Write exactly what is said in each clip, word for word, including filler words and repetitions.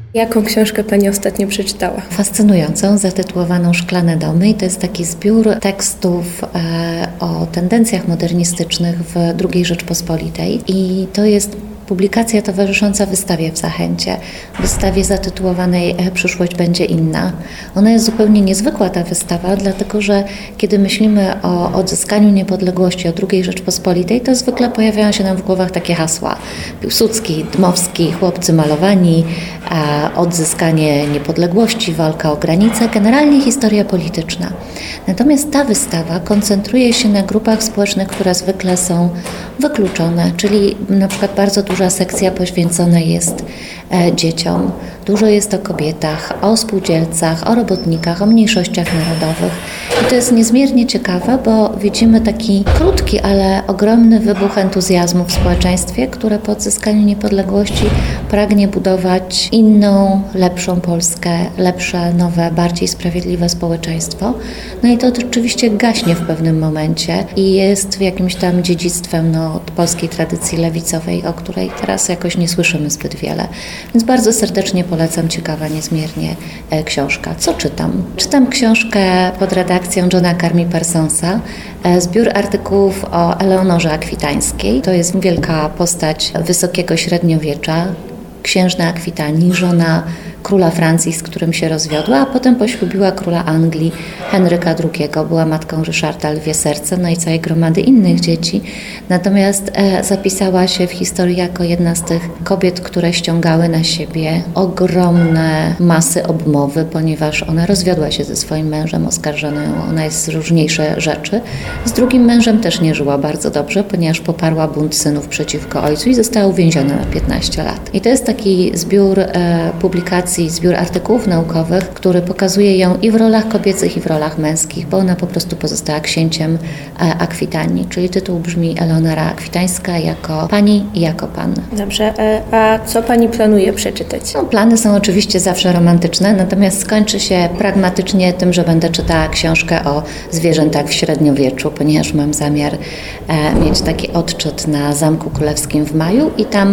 Jaką książkę Pani ostatnio przeczytała? Fascynującą, zatytułowaną Szklane domy, i to jest taki zbiór tekstów e, o tendencjach modernistycznych w drugiej Rzeczpospolitej i to jest publikacja towarzysząca wystawie w Zachęcie, wystawie zatytułowanej Przyszłość będzie inna. Ona jest zupełnie niezwykła, ta wystawa, dlatego że kiedy myślimy o odzyskaniu niepodległości, o drugiej Rzeczpospolitej, to zwykle pojawiają się nam w głowach takie hasła. Piłsudski, Dmowski, chłopcy malowani, odzyskanie niepodległości, walka o granice, generalnie historia polityczna. Natomiast ta wystawa koncentruje się na grupach społecznych, które zwykle są wykluczone, czyli na przykład bardzo duża sekcja poświęcona jest e, dzieciom. Dużo jest o kobietach, o spółdzielcach, o robotnikach, o mniejszościach narodowych. I to jest niezmiernie ciekawe, bo widzimy taki krótki, ale ogromny wybuch entuzjazmu w społeczeństwie, które po odzyskaniu niepodległości pragnie budować inną, lepszą Polskę, lepsze, nowe, bardziej sprawiedliwe społeczeństwo. No i to oczywiście gaśnie w pewnym momencie i jest jakimś tam dziedzictwem no, polskiej tradycji lewicowej, o której teraz jakoś nie słyszymy zbyt wiele. Więc bardzo serdecznie polecam, ciekawa niezmiernie e, książka. Co czytam? Czytam książkę pod redakcją Johna Carmi Parsonsa, e, zbiór artykułów o Eleonorze Akwitańskiej. To jest wielka postać wysokiego średniowiecza, księżna Akwitanii, żona króla Francji, z którym się rozwiodła, a potem poślubiła króla Anglii Henryka drugiego. Była matką Ryszarda Lwie Serce, no i całej gromady innych dzieci. Natomiast e, zapisała się w historii jako jedna z tych kobiet, które ściągały na siebie ogromne masy obmowy, ponieważ ona rozwiodła się ze swoim mężem, oskarżono ją o najróżniejsze rzeczy. Z drugim mężem też nie żyła bardzo dobrze, ponieważ poparła bunt synów przeciwko ojcu i została uwięziona na piętnaście lat. I to jest taki zbiór e, publikacji, zbiór artykułów naukowych, który pokazuje ją i w rolach kobiecych, i w rolach męskich, bo ona po prostu pozostała księciem Akwitanii, czyli tytuł brzmi Eleonora Akwitańska jako pani i jako pan. Dobrze, a co Pani planuje przeczytać? No, plany są oczywiście zawsze romantyczne, natomiast skończy się pragmatycznie tym, że będę czytała książkę o zwierzętach w średniowieczu, ponieważ mam zamiar e, mieć taki odczyt na Zamku Królewskim w maju i tam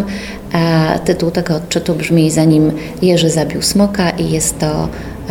e, tytuł tego odczytu brzmi Zanim Jerzy zabił smoka i jest to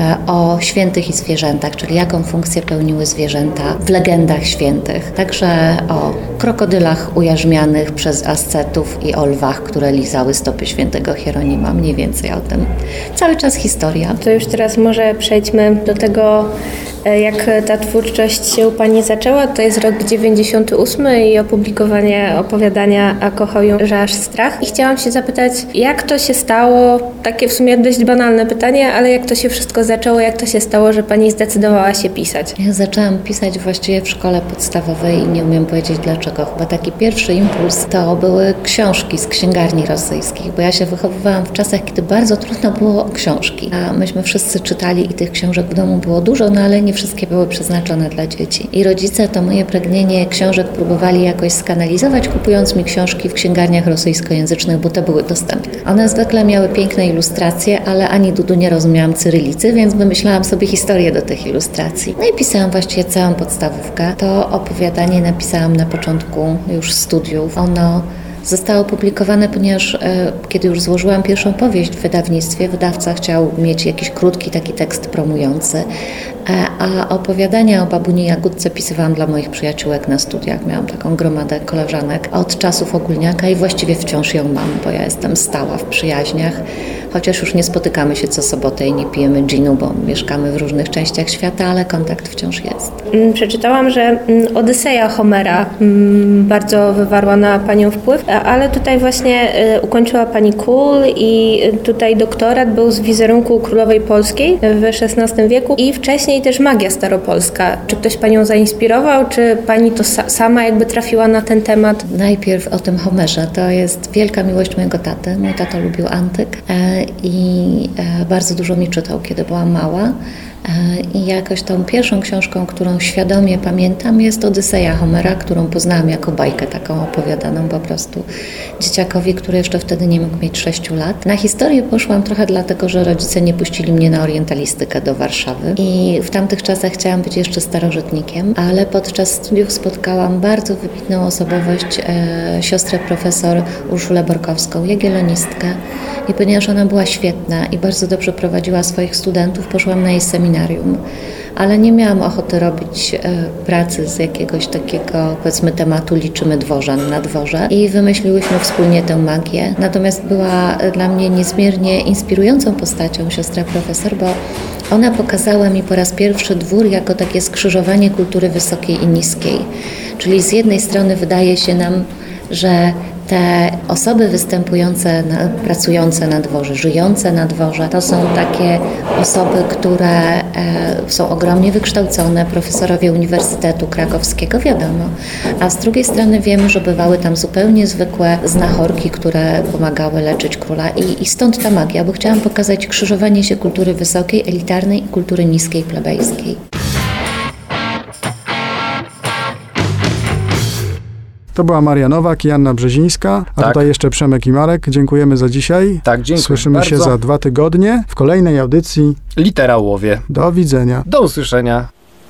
o świętych i zwierzętach, czyli jaką funkcję pełniły zwierzęta w legendach świętych. Także o krokodylach ujarzmianych przez ascetów i o lwach, które lizały stopy świętego Hieronima. Mniej więcej o tym. Cały czas historia. To już teraz może przejdźmy do tego, jak ta twórczość się u Pani zaczęła. To jest rok dziewięćdziesiąty ósmy i opublikowanie opowiadania A kochał ją, że aż strach. I chciałam się zapytać, jak to się stało, takie w sumie dość banalne pytanie, ale jak to się wszystko zaczęło, jak to się stało, że Pani zdecydowała się pisać? Ja zaczęłam pisać właściwie w szkole podstawowej i nie umiem powiedzieć dlaczego. Chyba taki pierwszy impuls to były książki z księgarni rosyjskich, bo ja się wychowywałam w czasach, kiedy bardzo trudno było o książki. A myśmy wszyscy czytali i tych książek w domu było dużo, no ale nie wszystkie były przeznaczone dla dzieci. I rodzice to moje pragnienie książek próbowali jakoś skanalizować, kupując mi książki w księgarniach rosyjskojęzycznych, bo te były dostępne. One zwykle miały piękne ilustracje, ale ani dudu nie rozumiałam cyrylicy, więc wymyślałam sobie historię do tych ilustracji. No i pisałam właściwie całą podstawówkę. To opowiadanie napisałam na początku już studiów. Ono zostało opublikowane, ponieważ e, kiedy już złożyłam pierwszą powieść w wydawnictwie, wydawca chciał mieć jakiś krótki taki tekst promujący, e, a opowiadania o babuni Jagódce pisywałam dla moich przyjaciółek na studiach. Miałam taką gromadę koleżanek od czasów ogólniaka i właściwie wciąż ją mam, bo ja jestem stała w przyjaźniach, chociaż już nie spotykamy się co sobotę i nie pijemy ginu, bo mieszkamy w różnych częściach świata, ale kontakt wciąż jest. Przeczytałam, że Odyseja Homera bardzo wywarła na Panią wpływ, ale tutaj właśnie ukończyła Pani KUL i tutaj doktorat był z wizerunku królowej polskiej w szesnastym wieku i wcześniej też magia staropolska. Czy ktoś Panią zainspirował, czy Pani to sa- sama jakby trafiła na ten temat? Najpierw o tym Homerze. To jest wielka miłość mojego taty. Mój tata lubił antyk e, i e, bardzo dużo mi czytał, kiedy byłam mała. I jakoś tą pierwszą książką, którą świadomie pamiętam, jest Odyseja Homera, którą poznałam jako bajkę taką opowiadaną po prostu dzieciakowi, który jeszcze wtedy nie mógł mieć sześciu lat. Na historię poszłam trochę dlatego, że rodzice nie puścili mnie na orientalistykę do Warszawy i w tamtych czasach chciałam być jeszcze starożytnikiem, ale podczas studiów spotkałam bardzo wybitną osobowość, e, siostrę profesor Urszulę Borkowską, jagiellonistkę. I ponieważ ona była świetna i bardzo dobrze prowadziła swoich studentów, poszłam na jej seminarium. Ale nie miałam ochoty robić e, pracy z jakiegoś takiego, powiedzmy, tematu liczymy dworzan na dworze i wymyśliłyśmy wspólnie tę magię. Natomiast była dla mnie niezmiernie inspirującą postacią siostra profesor, bo ona pokazała mi po raz pierwszy dwór jako takie skrzyżowanie kultury wysokiej i niskiej. Czyli z jednej strony wydaje się nam, że te osoby występujące, na, pracujące na dworze, żyjące na dworze, to są takie osoby, które e, są ogromnie wykształcone, profesorowie Uniwersytetu Krakowskiego, wiadomo. A z drugiej strony wiemy, że bywały tam zupełnie zwykłe znachorki, które pomagały leczyć króla. I, i stąd ta magia, bo chciałam pokazać krzyżowanie się kultury wysokiej, elitarnej i kultury niskiej, plebejskiej. To była Maria Nowak i Anna Brzezińska, a Tak. tutaj jeszcze Przemek i Marek. Dziękujemy za dzisiaj. Tak, dziękuję Słyszymy bardzo. się za dwa tygodnie w kolejnej audycji. Literałowie. Do widzenia. Do usłyszenia.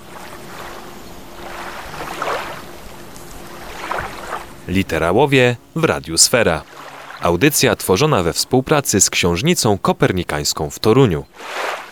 Literałowie w Radiu Sfera. Audycja tworzona we współpracy z Książnicą Kopernikańską w Toruniu.